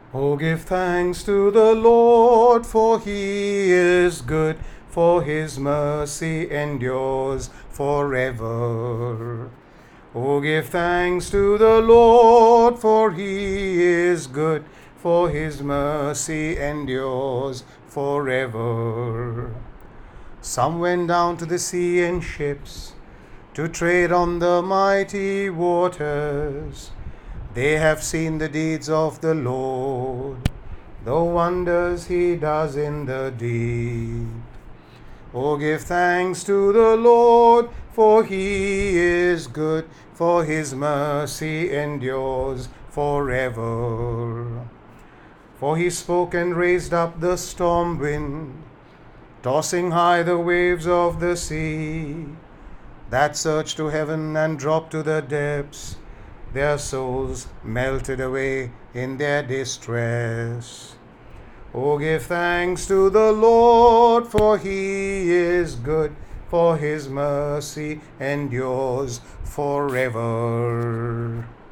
Oh, give thanks to the Lord, for he is good, for his mercy endures forever. Oh, give thanks to the Lord, for he is good, for his mercy endures forever. Some went down to the sea in ships to trade on the mighty waters. They have seen the deeds of the Lord, the wonders he does in the deep. Oh, give thanks to the Lord, for he is good, for his mercy endures forever. For he spoke and raised up the storm wind, tossing high the waves of the sea, that surged to heaven and dropped to the depths. Their souls melted away in their distress. Oh, give thanks to the Lord, for he is good, for his mercy endures forever.